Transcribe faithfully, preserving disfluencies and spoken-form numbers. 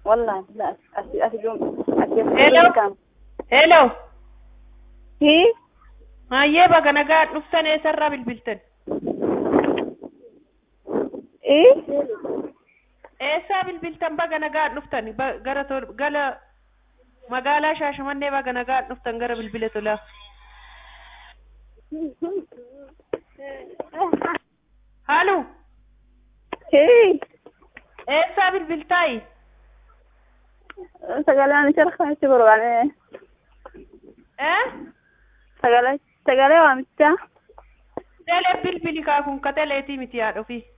والله لا أسي أسي جم أسي Hello. كام Hello. هي Hayyee baga nagaa dhuftan eessarraa bilbiltan? إيه Eessaa bilbiltan baga nagaa dhuftan? Ba- Gara tol gala magaalaa Shaashamannee baga nagaa dhuftan gara bilbila tolaa. Halloo. هي Eessaa bilbiltaayi? سجلان شرخة شبرو يعني Eh? سجلان سجلان وامتا Telee bilbili kaa kun ka teleetii miti yaa dhufi.